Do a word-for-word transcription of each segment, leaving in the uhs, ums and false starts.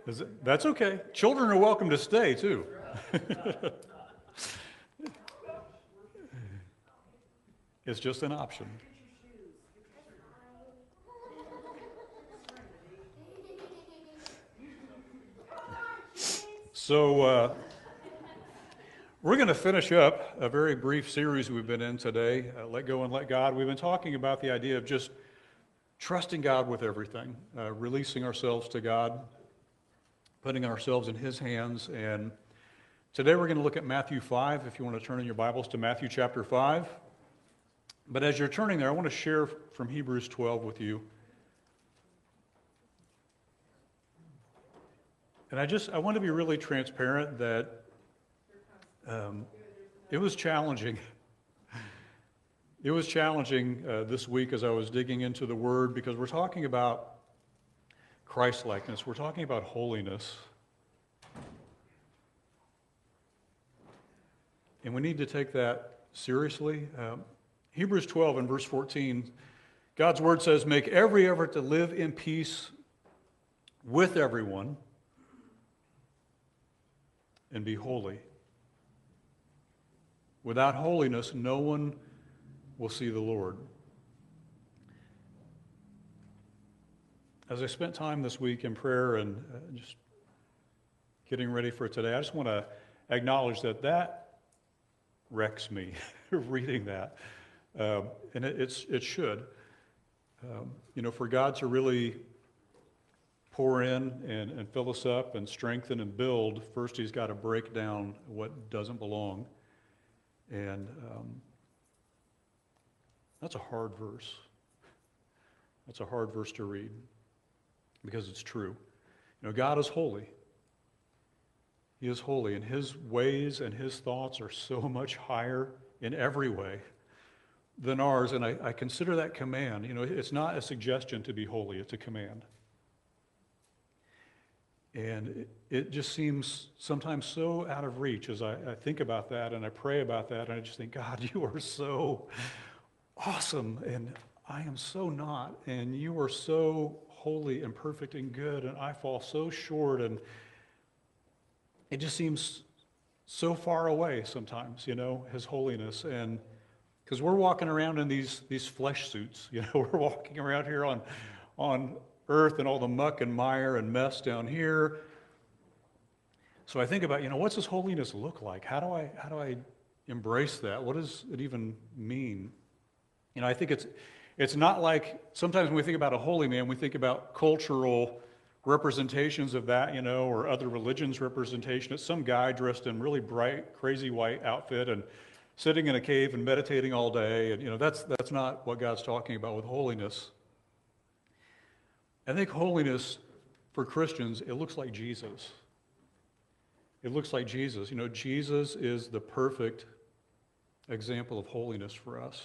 Is it, that's okay. Children are welcome to stay, too. It's just an option. So uh, we're going to finish up a very brief series we've been in today, uh, Let Go and Let God. We've been talking about the idea of just trusting God with everything, uh, releasing ourselves to God, putting ourselves in His hands. And today we're going to look at Matthew five, if you want to turn in your Bibles to Matthew chapter five. But as you're turning there, I want to share from Hebrews twelve with you. And I just, I want to be really transparent that um, it was challenging. It was challenging uh, this week as I was digging into the Word, because we're talking about Christ-likeness. We're talking about holiness. And we need to take that seriously. Um, Hebrews twelve and verse fourteen, God's Word says, "Make every effort to live in peace with everyone and be holy. Without holiness, no one will see the Lord." As I spent time this week in prayer and uh, just getting ready for today, I just want to acknowledge that that wrecks me, reading that. Um, and it, it's, it should. Um, you know, for God to really pour in and, and fill us up and strengthen and build, first He's got to break down what doesn't belong. And um, that's a hard verse. That's a hard verse to read because it's true. You know, God is holy. He is holy, and His ways and His thoughts are so much higher in every way than ours, and I, I consider that command. You know, it's not a suggestion to be holy, it's a command. And it, it just seems sometimes so out of reach as I, I think about that and I pray about that, and I just think, God, you are so awesome, and I am so not, and you are so holy and perfect and good, and I fall so short, and it just seems so far away sometimes, you know, His holiness. And because we're walking around in these these flesh suits, you know, we're walking around here on on earth and all the muck and mire and mess down here. So I think about, you know, what's His holiness look like? How do I how do I embrace that? What does it even mean? You know, I think it's it's not like sometimes when we think about a holy man, we think about cultural representations of that, you know, or other religions' representation. It's some guy dressed in really bright, crazy white outfit and sitting in a cave and meditating all day. And, you know, that's that's not what God's talking about with holiness. I think holiness for Christians, it looks like Jesus. It looks like Jesus. You know, Jesus is the perfect example of holiness for us.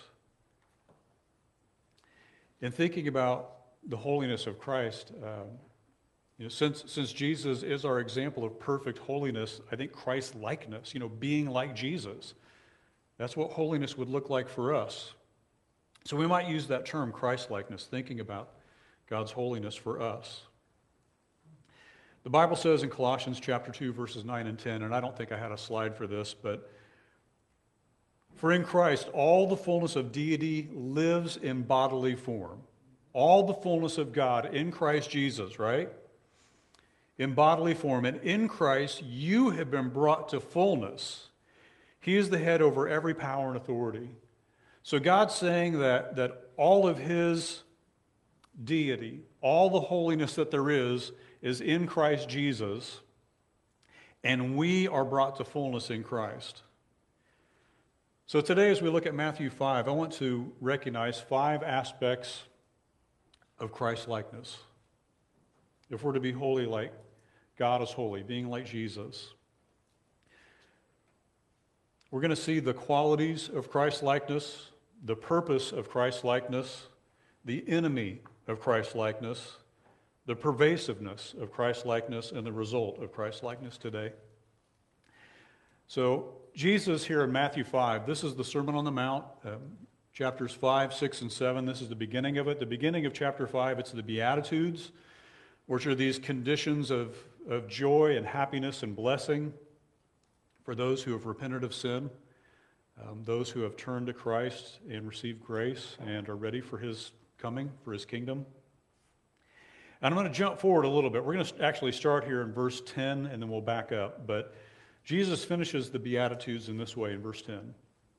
In thinking about the holiness of Christ, um, you know, since since Jesus is our example of perfect holiness, I think Christ-likeness, you know, being like Jesus, that's what holiness would look like for us. So we might use that term, Christ-likeness, thinking about God's holiness for us. The Bible says in Colossians chapter two, verses nine and ten, and I don't think I had a slide for this, but for in Christ all the fullness of deity lives in bodily form. All the fullness of God in Christ Jesus, right? In bodily form. And in Christ you have been brought to fullness. He is the head over every power and authority. So God's saying that, that all of His deity, all the holiness that there is, is in Christ Jesus, and we are brought to fullness in Christ. So today, as we look at Matthew five, I want to recognize five aspects of Christ-likeness. If we're to be holy like God is holy, being like Jesus. We're going to see the qualities of Christ-likeness, the purpose of Christ-likeness, the enemy of Christ-likeness, the pervasiveness of Christ-likeness, and the result of Christ-likeness today. So Jesus here in Matthew five, this is the Sermon on the Mount, um, chapters five, six, and seven. This is the beginning of it. The beginning of chapter five, it's the Beatitudes. which are these conditions of, of joy and happiness and blessing for those who have repented of sin, um, those who have turned to Christ and received grace and are ready for his coming, for his kingdom. And I'm going to jump forward a little bit. We're going to actually start here in verse ten, and then we'll back up. But Jesus finishes the Beatitudes in this way in verse ten.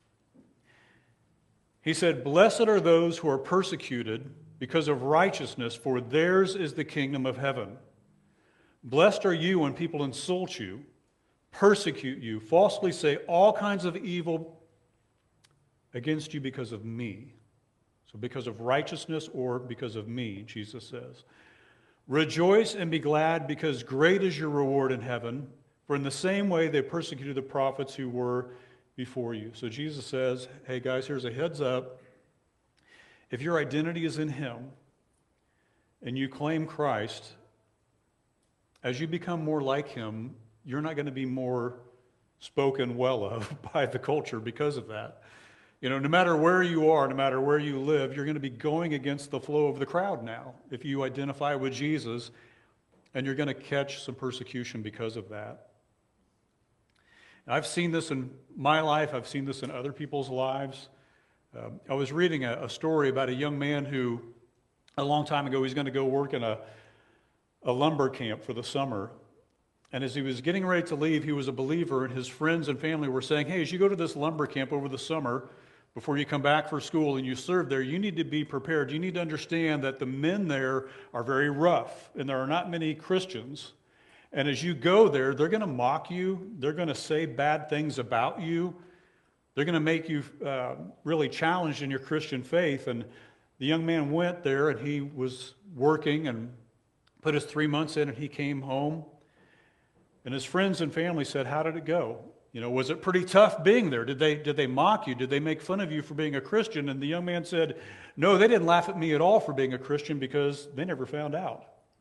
He said, "Blessed are those who are persecuted because of righteousness, for theirs is the kingdom of heaven. Blessed are you when people insult you, persecute you, falsely say all kinds of evil against you because of me." So because of righteousness or because of me, Jesus says. "Rejoice and be glad, because great is your reward in heaven. For in the same way they persecuted the prophets who were before you." So Jesus says, hey guys, here's a heads up. If your identity is in him and you claim Christ, as you become more like him, you're not going to be more spoken well of by the culture because of that. You know, no matter where you are, no matter where you live, you're going to be going against the flow of the crowd now if you identify with Jesus, and you're going to catch some persecution because of that. I've seen this in my life. I've seen this in other people's lives. Um, I was reading a, a story about a young man who, a long time ago, he's going to go work in a, a lumber camp for the summer. And as he was getting ready to leave, he was a believer, and his friends and family were saying, hey, as you go to this lumber camp over the summer, before you come back for school and you serve there, you need to be prepared. You need to understand that the men there are very rough, and there are not many Christians. And as you go there, they're going to mock you. They're going to say bad things about you. They're going to make you uh, really challenged in your Christian faith. And the young man went there, and he was working and put his three months in, and he came home. And his friends and family said, how did it go? You know, was it pretty tough being there? Did they, did they mock you? Did they make fun of you for being a Christian? And the young man said, no, they didn't laugh at me at all for being a Christian because they never found out.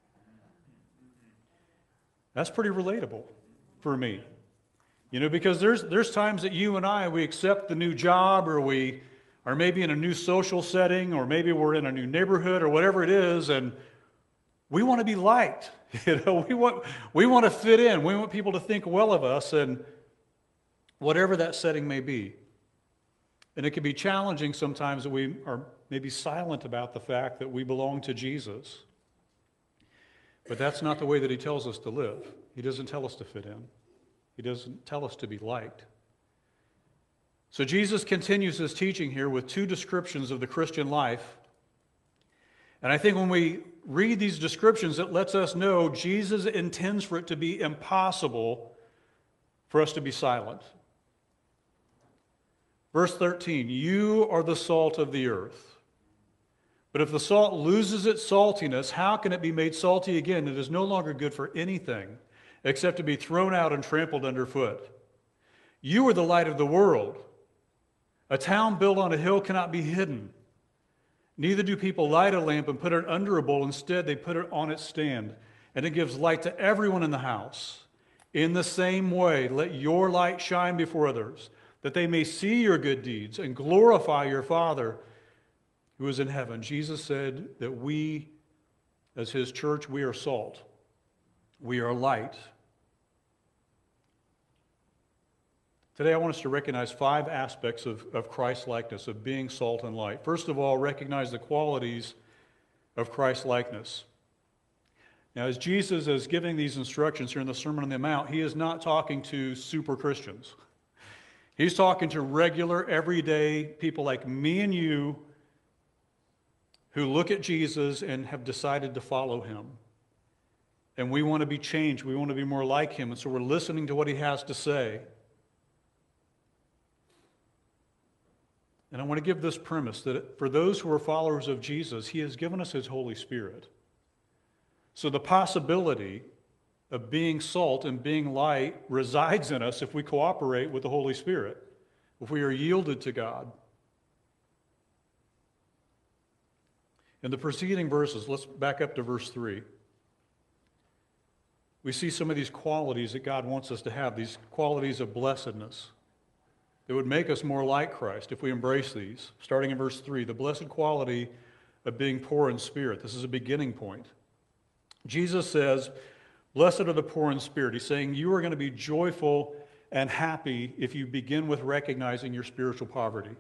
That's pretty relatable for me. You know, because there's there's times that you and I, we accept the new job, or we are maybe in a new social setting, or maybe we're in a new neighborhood, or whatever it is, and we want to be liked. You know, we want we want to fit in. We want people to think well of us, and whatever that setting may be. And it can be challenging sometimes that we are maybe silent about the fact that we belong to Jesus. But that's not the way that he tells us to live. He doesn't tell us to fit in. He doesn't tell us to be liked. So Jesus continues his teaching here with two descriptions of the Christian life. And I think when we read these descriptions, it lets us know Jesus intends for it to be impossible for us to be silent. Verse thirteen, you are the salt of the earth. But if the salt loses its saltiness, how can it be made salty again? It is no longer good for anything except to be thrown out and trampled underfoot. You are the light of the world. A town built on a hill cannot be hidden. Neither do people light a lamp and put it under a bowl. Instead, they put it on its stand, and it gives light to everyone in the house. In the same way, let your light shine before others, that they may see your good deeds and glorify your Father who is in heaven. Jesus said that we, as his church, we are salt. We are light. Today I want us to recognize five aspects of, of Christ-likeness, of being salt and light. First of all, recognize the qualities of Christ-likeness. Now, as Jesus is giving these instructions here in the Sermon on the Mount, he is not talking to super Christians. He's talking to regular, everyday people like me and you who look at Jesus and have decided to follow him. And we want to be changed. We want to be more like him. And so we're listening to what he has to say. And I want to give this premise that for those who are followers of Jesus, he has given us his Holy Spirit. So the possibility of being salt and being light resides in us if we cooperate with the Holy Spirit, if we are yielded to God. In the preceding verses, let's back up to verse three. We see some of these qualities that God wants us to have, these qualities of blessedness that would make us more like Christ if we embrace these. Starting in verse three, the blessed quality of being poor in spirit. This is a beginning point. Jesus says, blessed are the poor in spirit. He's saying you are going to be joyful and happy if you begin with recognizing your spiritual poverty.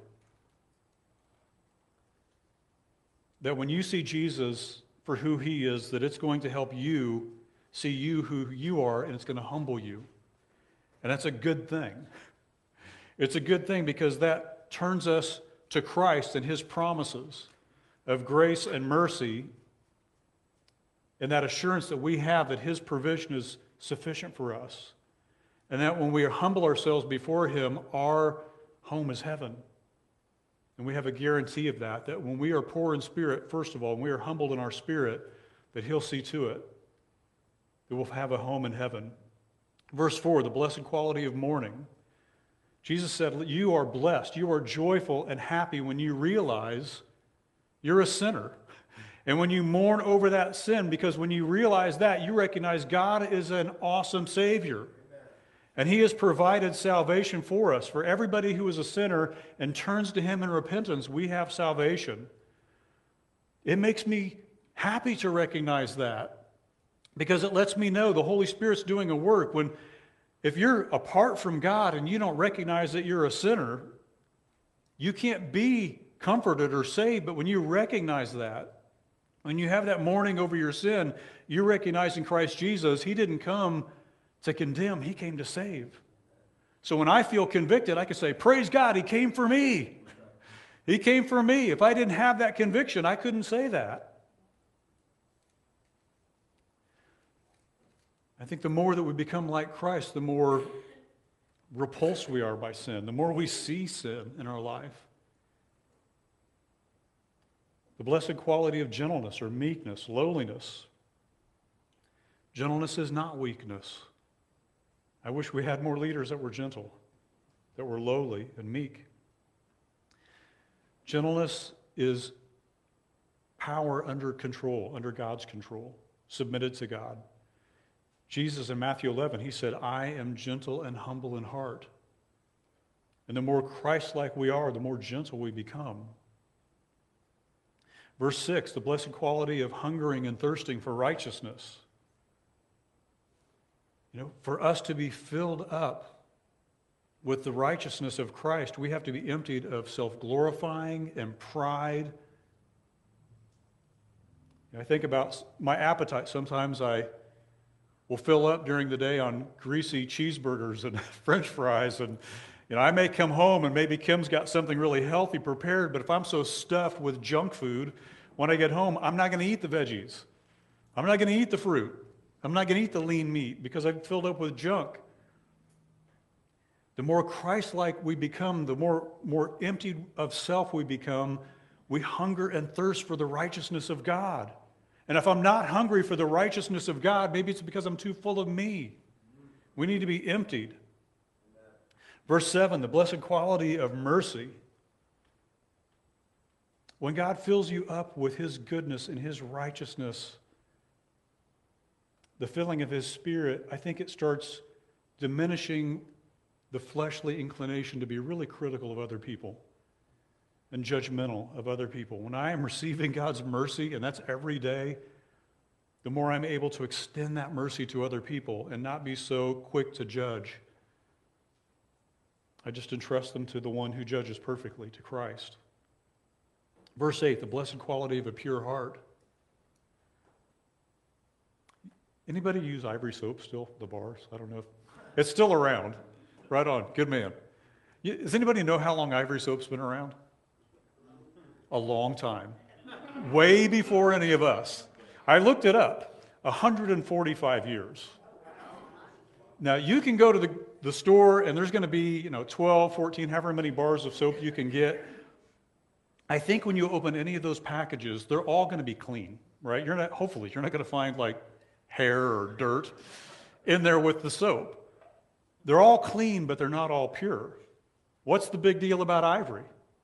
That when you see Jesus for who he is, that it's going to help you see you who you are, and it's going to humble you. And that's a good thing. It's a good thing because that turns us to Christ and his promises of grace and mercy, and that assurance that we have that his provision is sufficient for us. And that when we humble ourselves before him, our home is heaven. And we have a guarantee of that, that when we are poor in spirit, first of all, when we are humbled in our spirit, that he'll see to it, that we'll have a home in heaven. Verse four, the blessed quality of mourning. Jesus said, you are blessed, you are joyful and happy when you realize you're a sinner. And when you mourn over that sin, because when you realize that, you recognize God is an awesome Savior. And he has provided salvation for us. For everybody who is a sinner and turns to him in repentance, we have salvation. It makes me happy to recognize that, because it lets me know the Holy Spirit's doing a work. When, if you're apart from God and you don't recognize that you're a sinner, you can't be comforted or saved. But when you recognize that, when you have that mourning over your sin, you're recognizing Christ Jesus. He didn't come to condemn, he came to save. So when I feel convicted, I can say, praise God, he came for me. He came for me. If I didn't have that conviction, I couldn't say that. I think the more that we become like Christ, the more repulsed we are by sin, the more we see sin in our life. The blessed quality of gentleness or meekness, lowliness. Gentleness is not weakness. I wish we had more leaders that were gentle, that were lowly and meek. Gentleness is power under control, under God's control, submitted to God. Jesus in Matthew eleven, he said, I am gentle and humble in heart. And the more Christ-like we are, the more gentle we become. Verse six, the blessed quality of hungering and thirsting for righteousness. You know, for us to be filled up with the righteousness of Christ, we have to be emptied of self-glorifying and pride. I think about my appetite. Sometimes I will fill up during the day on greasy cheeseburgers and French fries, and you know, I may come home and maybe Kim's got something really healthy prepared, but if I'm so stuffed with junk food, when I get home, I'm not going to eat the veggies. I'm not going to eat the fruit. I'm not going to eat the lean meat because I'm filled up with junk. The more Christ-like we become, the more, more emptied of self we become, we hunger and thirst for the righteousness of God. And if I'm not hungry for the righteousness of God, maybe it's because I'm too full of me. We need to be emptied. Verse seven, the blessed quality of mercy. When God fills you up with his goodness and his righteousness, the filling of his Spirit, I think it starts diminishing the fleshly inclination to be really critical of other people and judgmental of other people. When I am receiving God's mercy, and that's every day, the more I'm able to extend that mercy to other people and not be so quick to judge. I just entrust them to the one who judges perfectly, to Christ. Verse eight, the blessed quality of a pure heart. Anybody use Ivory soap still, the bars? I don't know. If, it's still around. Right on. Good man. Does anybody know how long Ivory soap's been around? A long time. Way before any of us. I looked it up. one hundred forty-five years. Now, you can go to the, the store, and there's going to be, you know, twelve, fourteen, however many bars of soap you can get. I think when you open any of those packages, they're all going to be clean, right? You're not, hopefully, you're not going to find, like, hair or dirt in there with the soap. They're all clean, but they're not all pure. What's the big deal about Ivory?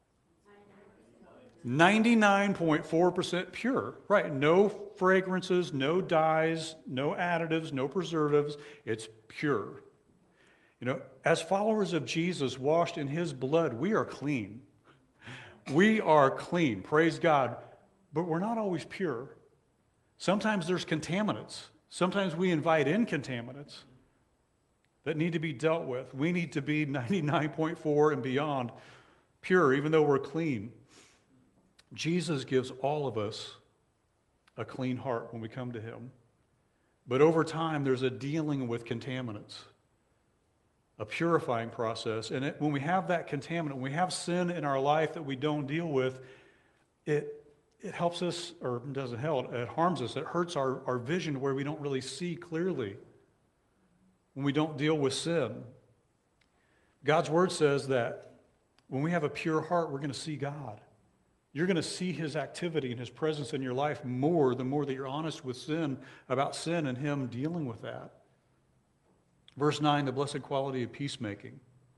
ninety-nine point four percent pure, right? No fragrances, no dyes, no additives, no preservatives. It's pure. You know, as followers of Jesus, washed in his blood, we are clean. We are clean, praise God, but we're not always pure. Sometimes there's contaminants. Sometimes we invite in contaminants that need to be dealt with. We need to be ninety-nine point four and beyond pure, even though we're clean. Jesus gives all of us a clean heart when we come to him. But over time, there's a dealing with contaminants, a purifying process. And it, when we have that contaminant, when we have sin in our life that we don't deal with, it, it helps us, or it doesn't help, it harms us. It hurts our, our vision where we don't really see clearly when we don't deal with sin. God's word says that when we have a pure heart, we're going to see God. You're going to see his activity and his presence in your life more, the more that you're honest with sin, about sin and him dealing with that. Verse nine, the blessed quality of peacemaking.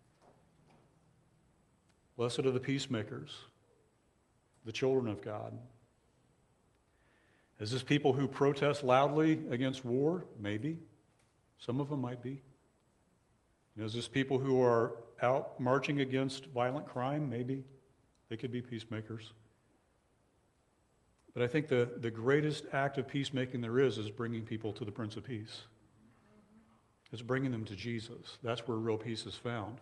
Blessed are the peacemakers, the children of God. Is this people who protest loudly against war? Maybe. Some of them might be. Is this people who are out marching against violent crime? Maybe. They could be peacemakers. But I think the, the greatest act of peacemaking there is is bringing people to the Prince of Peace. It's bringing them to Jesus. That's where real peace is found.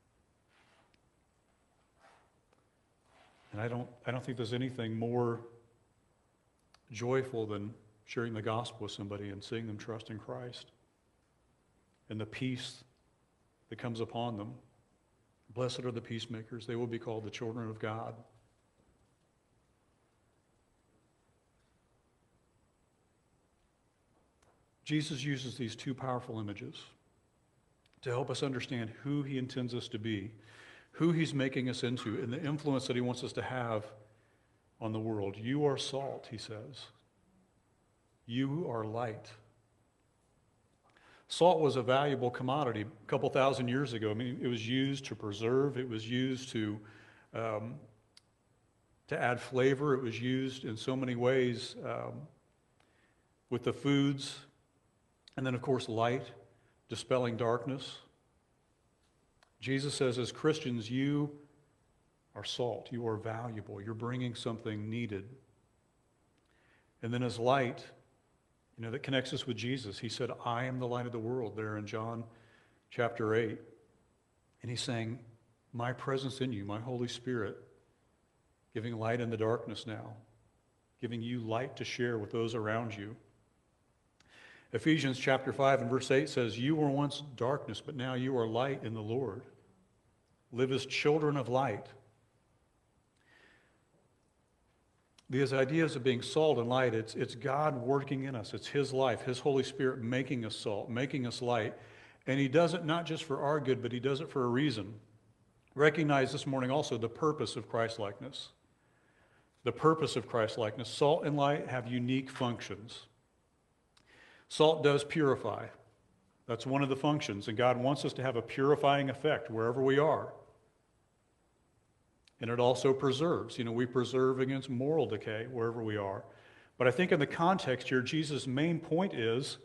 And I don't, I don't think there's anything more joyful than sharing the gospel with somebody and seeing them trust in Christ and the peace that comes upon them. Blessed are the peacemakers. They will be called the children of God. Jesus uses these two powerful images to help us understand who he intends us to be, who he's making us into, and the influence that he wants us to have on the world. You are salt, he says. You are light. Salt was a valuable commodity a couple thousand years ago. I mean, it was used to preserve. It was used to, um, to add flavor. It was used in so many ways um, with the foods. And then, of course, light, dispelling darkness. Jesus says, as Christians, you are salt. You are valuable. You're bringing something needed. And then as light, you know, that connects us with Jesus. He said, I am the light of the world, there in John chapter eight. And he's saying, my presence in you, my Holy Spirit, giving light in the darkness now, giving you light to share with those around you. Ephesians chapter five and verse eight says, you were once darkness, but now you are light in the Lord. Live as children of light. These ideas of being salt and light, it's, it's God working in us. It's his life, his Holy Spirit making us salt, making us light. And he does it not just for our good, but he does it for a reason. Recognize this morning also the purpose of Christ-likeness. The purpose of Christ-likeness. Salt and light have unique functions. Salt does purify. That's one of the functions, and God wants us to have a purifying effect wherever we are. And it also preserves. You know, we preserve against moral decay wherever we are. But I think in the context here, Jesus' main point is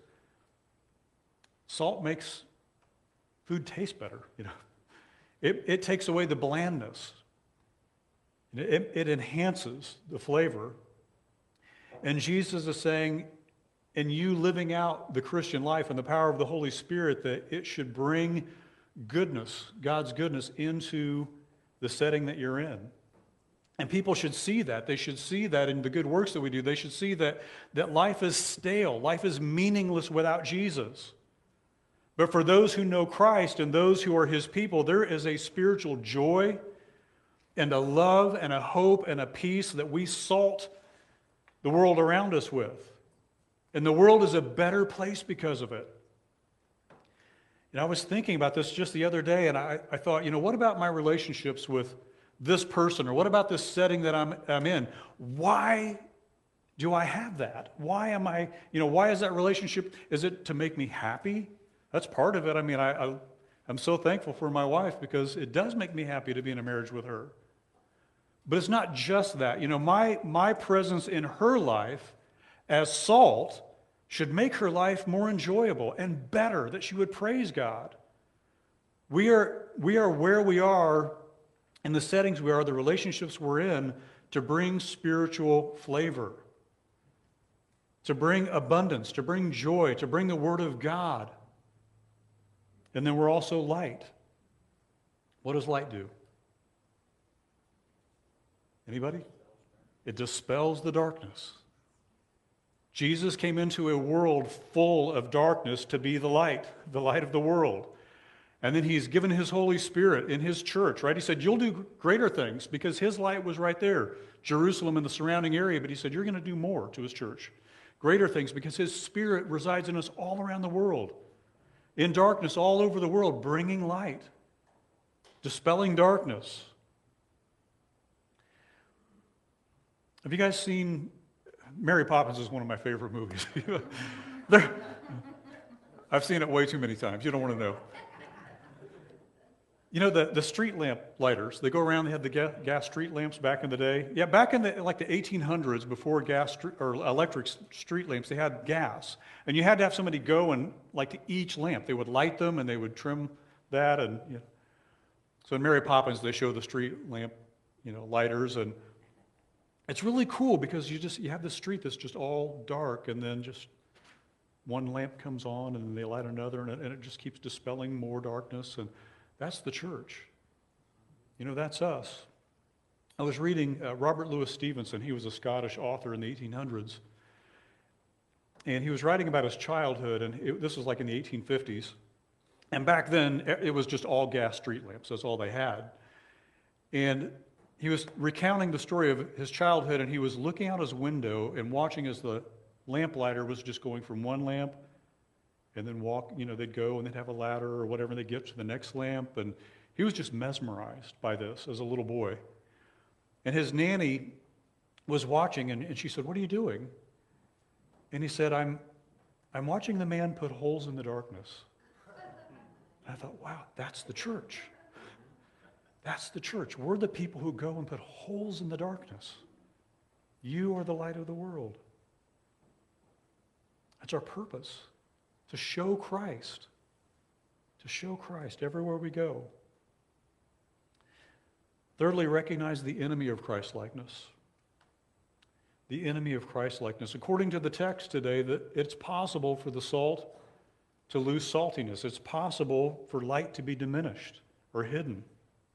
salt makes food taste better. You know, it, it takes away the blandness. It, it enhances the flavor. And Jesus is saying, in you living out the Christian life and the power of the Holy Spirit, that it should bring goodness, God's goodness, into the setting that you're in. And people should see that. They should see that in the good works that we do. They should see that, that life is stale. Life is meaningless without Jesus. But for those who know Christ and those who are his people, there is a spiritual joy and a love and a hope and a peace that we salt the world around us with. And the world is a better place because of it. And I was thinking about this just the other day, and I, I thought, you know, what about my relationships with this person, or what about this setting that I'm, I'm in? Why do I have that? Why am I, you know, why is that relationship? Is it to make me happy? That's part of it. I mean, I, I, I'm so thankful for my wife because it does make me happy to be in a marriage with her. But it's not just that. You know, my, my presence in her life as salt should make her life more enjoyable and better, that she would praise God. We are, we are where we are in the settings we are, the relationships we're in, to bring spiritual flavor. to bring abundance, to bring joy, to bring the Word of God. And then we're also light. What does light do? Anybody? It dispels the darkness. Jesus came into a world full of darkness to be the light, the light of the world. And then he's given his Holy Spirit in his church, right? He said, you'll do greater things because his light was right there, Jerusalem and the surrounding area. But he said, you're going to do more to his church. Greater things because his Spirit resides in us all around the world. In darkness all over the world, bringing light, dispelling darkness. Have you guys seen, Mary Poppins is one of my favorite movies. I've seen it way too many times. You don't want to know. You know, the, the street lamp lighters, they go around, they had the gas, gas street lamps back in the day. Yeah, back in the, like the eighteen hundreds, before gas or electric street lamps, they had gas. And you had to have somebody go and, like, to each lamp. They would light them and they would trim that. And you know. So in Mary Poppins, they show the street lamp, you know, lighters. And it's really cool because you just, you have this street that's just all dark, and then just one lamp comes on and then they light another, and it, and it just keeps dispelling more darkness. And that's the church. You know, that's us. I was reading uh, Robert Louis Stevenson. He was a Scottish author in the eighteen hundreds. And he was writing about his childhood, and it, this was like in the eighteen fifties. And back then, it was just all gas street lamps. That's all they had. And he was recounting the story of his childhood, and he was looking out his window and watching as the lamplighter was just going from one lamp and then walk, you know, they'd go and they'd have a ladder or whatever, and they'd get to the next lamp. And he was just mesmerized by this as a little boy. And his nanny was watching, and, and she said, "What are you doing?" And he said, I'm, I'm watching the man put holes in the darkness. And I thought, wow, that's the church. That's the church. We're the people who go and put holes in the darkness. You are the light of the world. That's our purpose. To show Christ, to show Christ everywhere we go. Thirdly, recognize the enemy of Christ-likeness. The enemy of Christ-likeness. According to the text today, that it's possible for the salt to lose saltiness. It's possible for light to be diminished or hidden.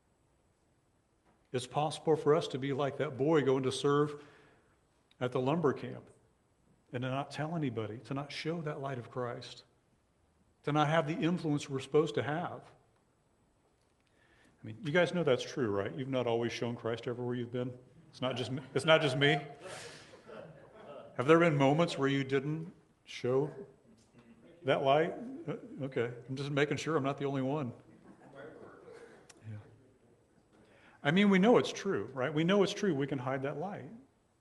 It's possible for us to be like that boy going to serve at the lumber camp and to not tell anybody, to not show that light of Christ, to not have the influence we're supposed to have. I mean, you guys know that's true, right? You've not always shown Christ everywhere you've been. It's not just me. It's not just me. Have there been moments where you didn't show that light? Okay, I'm just making sure I'm not the only one. Yeah. I mean, we know it's true, right? We know it's true. We can hide that light.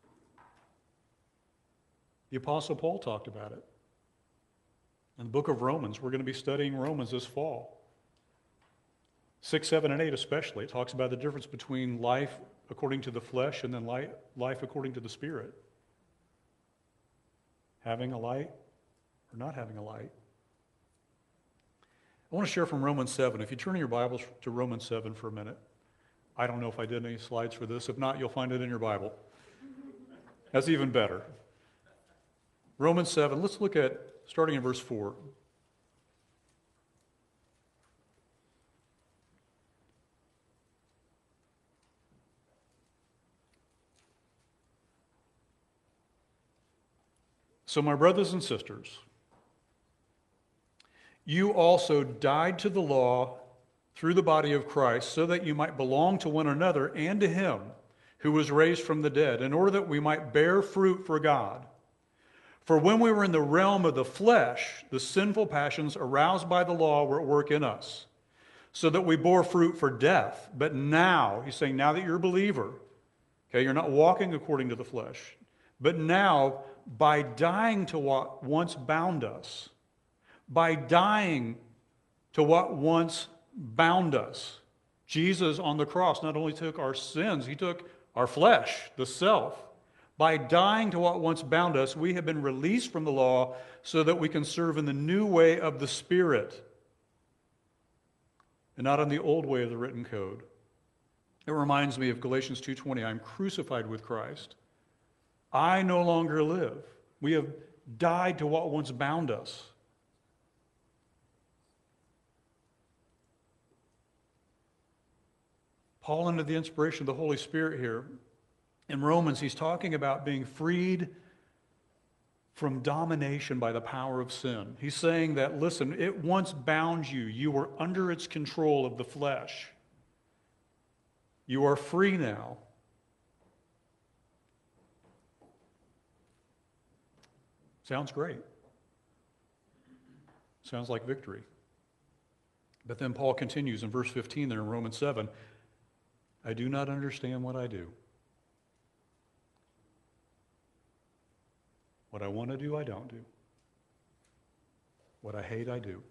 The Apostle Paul talked about it. In the book of Romans, we're going to be studying Romans this fall. Six, seven, and eight especially. It talks about the difference between life according to the flesh and then life, life according to the Spirit. Having a light or not having a light. I want to share from Romans seven. If you turn in your Bibles to Romans seven for a minute. I don't know if I did any slides for this. If not, you'll find it in your Bible. That's even better. Romans seven, let's look at, starting in verse four. So, my brothers and sisters, you also died to the law through the body of Christ, so that you might belong to one another and to him who was raised from the dead, in order that we might bear fruit for God. For when we were in the realm of the flesh, the sinful passions aroused by the law were at work in us, so that we bore fruit for death. But now, he's saying, now that you're a believer, okay, you're not walking according to the flesh, but now, by dying to what once bound us, by dying to what once bound us, Jesus on the cross not only took our sins, he took our flesh, the self. By dying to what once bound us, we have been released from the law so that we can serve in the new way of the Spirit and not in the old way of the written code. It reminds me of Galatians two twenty, I'm crucified with Christ. I no longer live. We have died to what once bound us. Paul, under the inspiration of the Holy Spirit here, in Romans, he's talking about being freed from domination by the power of sin. He's saying that, listen, it once bound you. You were under its control of the flesh. You are free now. Sounds great. Sounds like victory. But then Paul continues in verse fifteen there in Romans seven, I do not understand what I do. What I want to do, I don't do. What I hate, I do.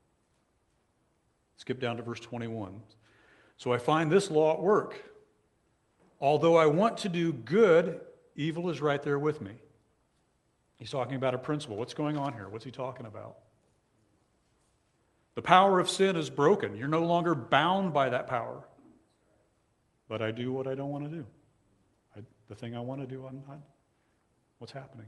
Skip down to verse twenty-one. So I find this law at work. Although I want to do good, evil is right there with me. He's talking about a principle. What's going on here? What's he talking about? The power of sin is broken. You're no longer bound by that power. But I do what I don't want to do. I, the thing I want to do, I'm not. What's happening?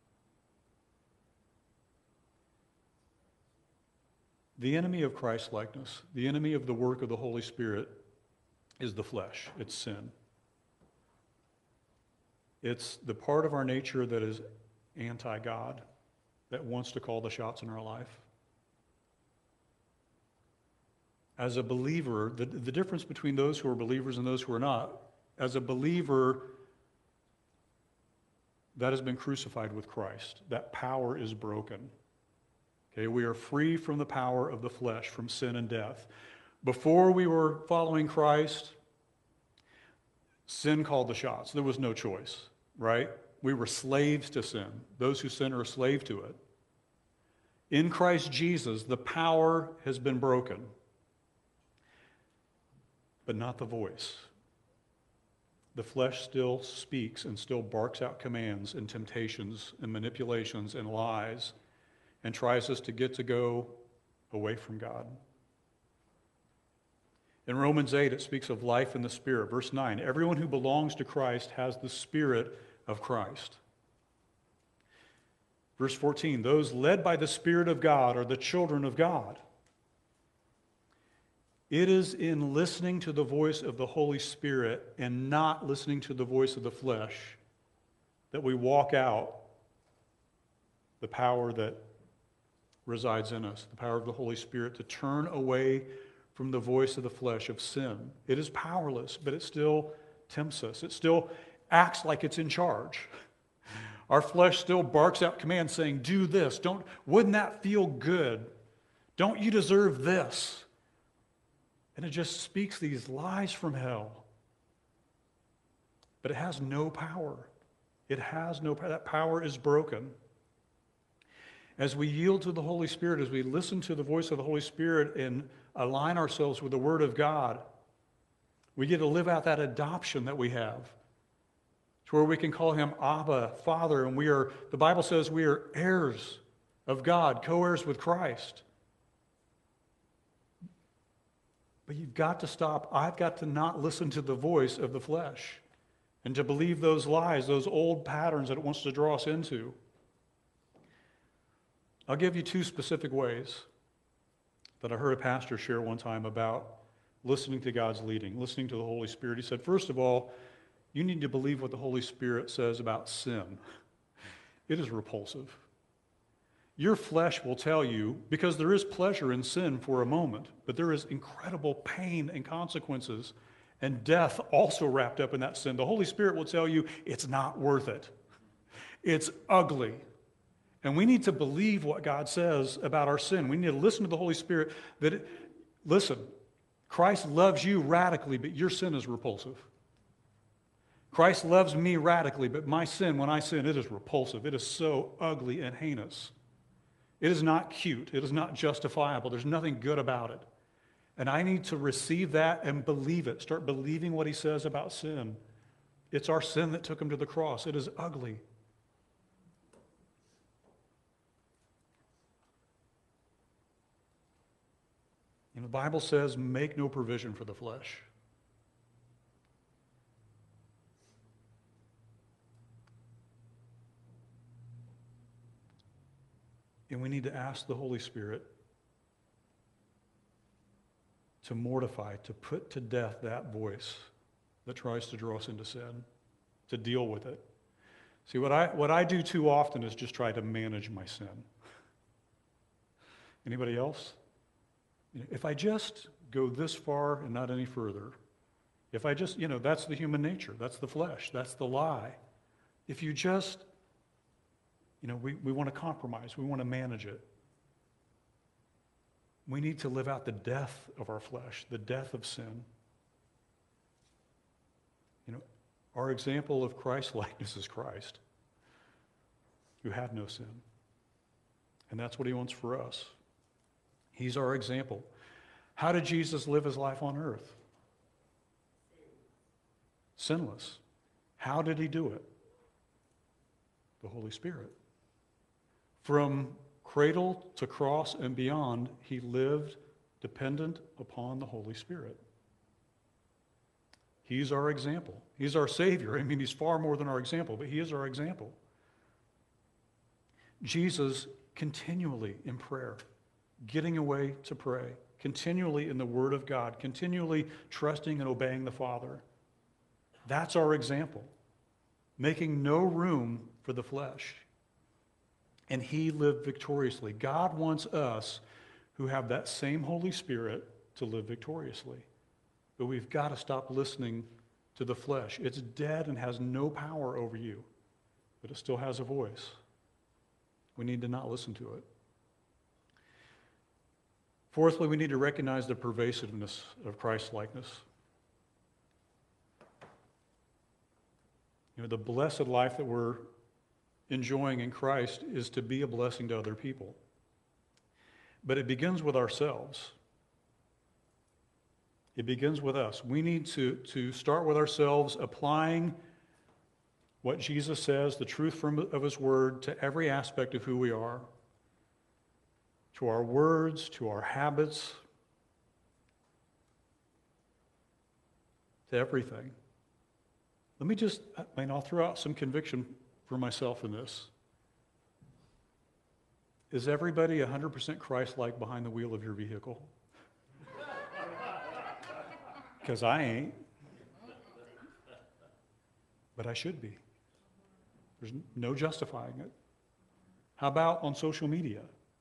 The enemy of Christ-likeness, the enemy of the work of the Holy Spirit, is the flesh. It's sin. It's the part of our nature that is anti-God, that wants to call the shots in our life. As a believer, the, the difference between those who are believers and those who are not, as a believer, that has been crucified with Christ. That power is broken. Okay, we are free from the power of the flesh, from sin and death. Before we were following Christ, sin called the shots. There was no choice, right? We were slaves to sin. Those who sin are a slave to it. In Christ Jesus, the power has been broken, but not the voice. The flesh still speaks and still barks out commands and temptations and manipulations and lies and tries us to get to go away from God. In Romans eight, it speaks of life in the Spirit. Verse nine, everyone who belongs to Christ has the Spirit of Christ. Verse fourteen, those led by the Spirit of God are the children of God. It is in listening to the voice of the Holy Spirit and not listening to the voice of the flesh that we walk out the power that resides in us, the power of the Holy Spirit to turn away from the voice of the flesh of sin. It is powerless, but it still tempts us. It still acts like it's in charge. Our flesh still barks out commands saying, do this. Don't, wouldn't that feel good? Don't you deserve this? And it just speaks these lies from hell. But it has no power. It has no power. That power is broken. As we yield to the Holy Spirit, as we listen to the voice of the Holy Spirit and align ourselves with the Word of God, we get to live out that adoption that we have. To where we can call him Abba, Father, and we are, the Bible says we are heirs of God, co-heirs with Christ. But you've got to stop. I've got to not listen to the voice of the flesh and to believe those lies, those old patterns that it wants to draw us into. I'll give you two specific ways that I heard a pastor share one time about listening to God's leading, listening to the Holy Spirit. He said, first of all, you need to believe what the Holy Spirit says about sin. It is repulsive. Your flesh will tell you, because there is pleasure in sin for a moment, but there is incredible pain and consequences and death also wrapped up in that sin. The Holy Spirit will tell you it's not worth it. It's ugly. And we need to believe what God says about our sin. We need to listen to the Holy Spirit that, it, listen, Christ loves you radically, but your sin is repulsive. Christ loves me radically, but my sin, when I sin, it is repulsive. It is so ugly and heinous. It is not cute. It is not justifiable. There's nothing good about it. And I need to receive that and believe it. Start believing what he says about sin. It's our sin that took him to the cross. It is ugly. You know, the Bible says, make no provision for the flesh. And we need to ask the Holy Spirit to mortify, to put to death that voice that tries to draw us into sin, to deal with it. See, what I, what I do too often is just try to manage my sin. Anybody else? You know, if I just go this far and not any further, if I just, you know, that's the human nature, that's the flesh, that's the lie. If you just, you know, we, we want to compromise, we want to manage it. We need to live out the death of our flesh, the death of sin. You know, our example of Christ-likeness is Christ, who had no sin. And that's what he wants for us. He's our example. How did Jesus live his life on earth? Sinless. How did he do it? The Holy Spirit. From cradle to cross and beyond, he lived dependent upon the Holy Spirit. He's our example. He's our Savior. I mean, he's far more than our example, but he is our example. Jesus continually in prayer, getting away to pray, continually in the Word of God, continually trusting and obeying the Father. That's our example, making no room for the flesh. And he lived victoriously. God wants us who have that same Holy Spirit to live victoriously. But we've got to stop listening to the flesh. It's dead and has no power over you, but it still has a voice. We need to not listen to it. Fourthly, we need to recognize the pervasiveness of Christ-likeness. You know, the blessed life that we're enjoying in Christ is to be a blessing to other people. But it begins with ourselves. It begins with us. We need to, to start with ourselves, applying what Jesus says, the truth from, of his word, to every aspect of who we are, to our words, to our habits, to everything. Let me just, I mean, I'll throw out some conviction for myself in this. Is everybody one hundred percent Christ-like behind the wheel of your vehicle? Because I ain't. But I should be. There's no justifying it. How about on social media?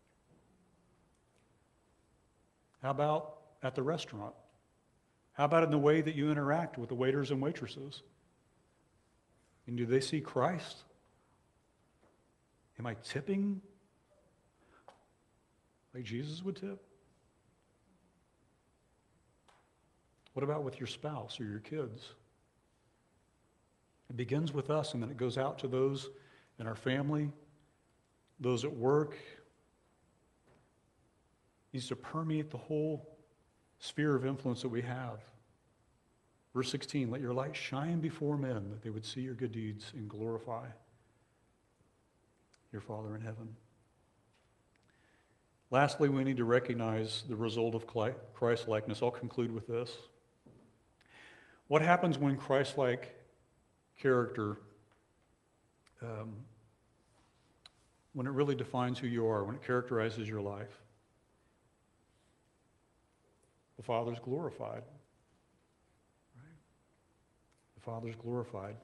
How about at the restaurant? How about in the way that you interact with the waiters and waitresses? And do they see Christ? Am I tipping like Jesus would tip? What about with your spouse or your kids? It begins with us, and then it goes out to those in our family, those at work. It needs to permeate the whole sphere of influence that we have. Verse sixteen, let your light shine before men, that they would see your good deeds and glorify your Father in heaven. Lastly, we need to recognize the result of Christ-likeness. I'll conclude with this. What happens when Christ-like character, um, when it really defines who you are, when it characterizes your life? The Father's glorified. Right? The Father's glorified.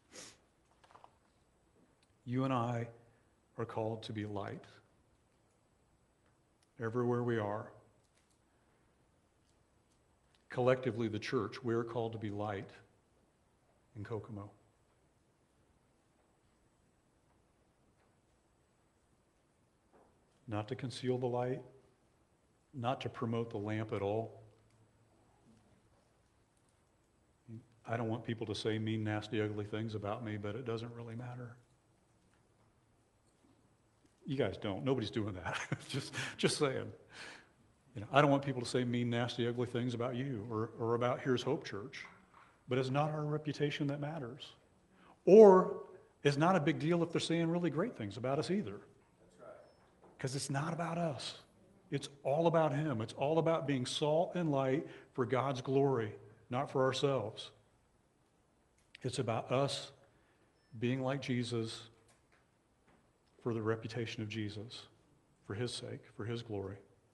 You and I are called to be light everywhere we are. Collectively, the church, we are called to be light in Kokomo. Not to conceal the light, not to promote the lamp at all. I don't want people to say mean, nasty, ugly things about me, but it doesn't really matter. You guys don't. Nobody's doing that. just, just saying. You know, I don't want people to say mean, nasty, ugly things about you or, or about Here's Hope Church. But it's not our reputation that matters. Or it's not a big deal if they're saying really great things about us either. That's right. Because it's not about us. It's all about him. It's all about being salt and light for God's glory, not for ourselves. It's about us being like Jesus for the reputation of Jesus. for his sake, for his glory.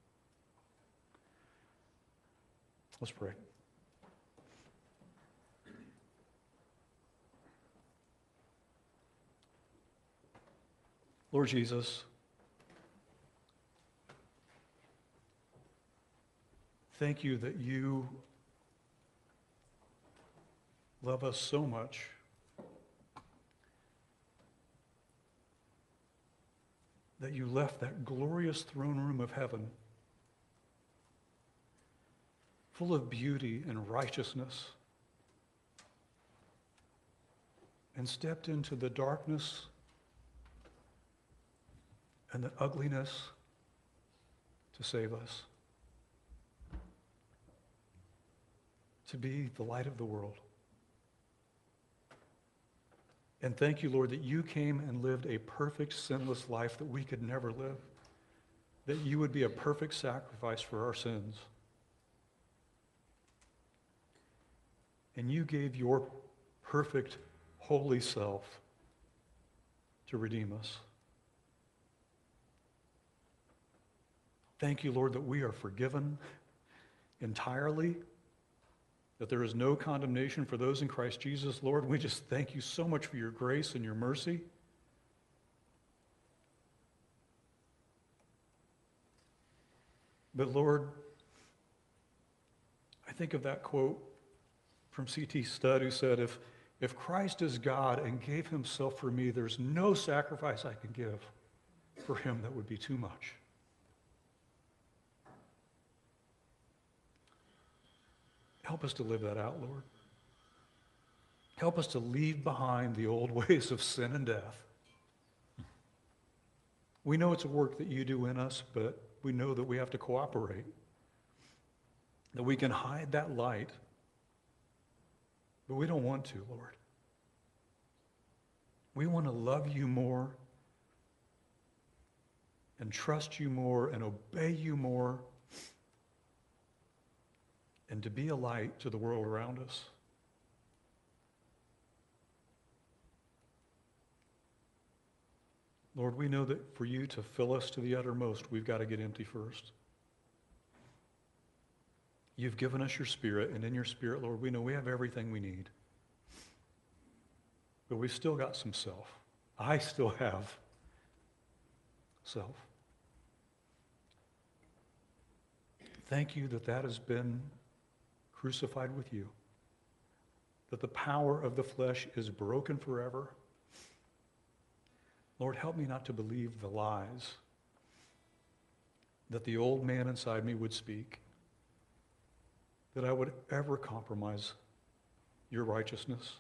Let's pray. Lord Jesus, thank you that you love us so much that you left that glorious throne room of heaven full of beauty and righteousness and stepped into the darkness and the ugliness to save us, to be the light of the world. And thank you, Lord, that you came and lived a perfect, sinless life that we could never live, that you would be a perfect sacrifice for our sins. And you gave your perfect, holy self to redeem us. Thank you, Lord, that we are forgiven entirely, that there is no condemnation for those in Christ Jesus. Lord, we just thank you so much for your grace and your mercy. But Lord, I think of that quote from C T Studd who said, if, if Christ is God and gave himself for me, there's no sacrifice I can give for him that would be too much. Help us to live that out, Lord. Help us to leave behind the old ways of sin and death. We know it's a work that you do in us, but we know that we have to cooperate, that we can hide that light, but we don't want to, Lord. We want to love you more and trust you more and obey you more, and to be a light to the world around us. Lord, we know that for you to fill us to the uttermost, we've got to get empty first. You've given us your Spirit, and in your Spirit, Lord, we know we have everything we need. But we've still got some self. I still have self. Thank you that that has been crucified with you, that the power of the flesh is broken forever. Lord, help me not to believe the lies that the old man inside me would speak, that I would ever compromise your righteousness.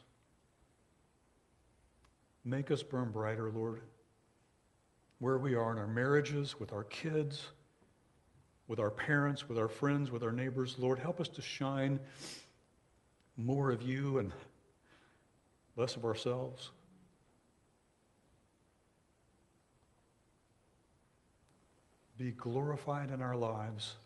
Make us burn brighter, Lord, where we are in our marriages, with our kids, with our parents, with our friends, with our neighbors. Lord, help us to shine more of you and less of ourselves. Be glorified in our lives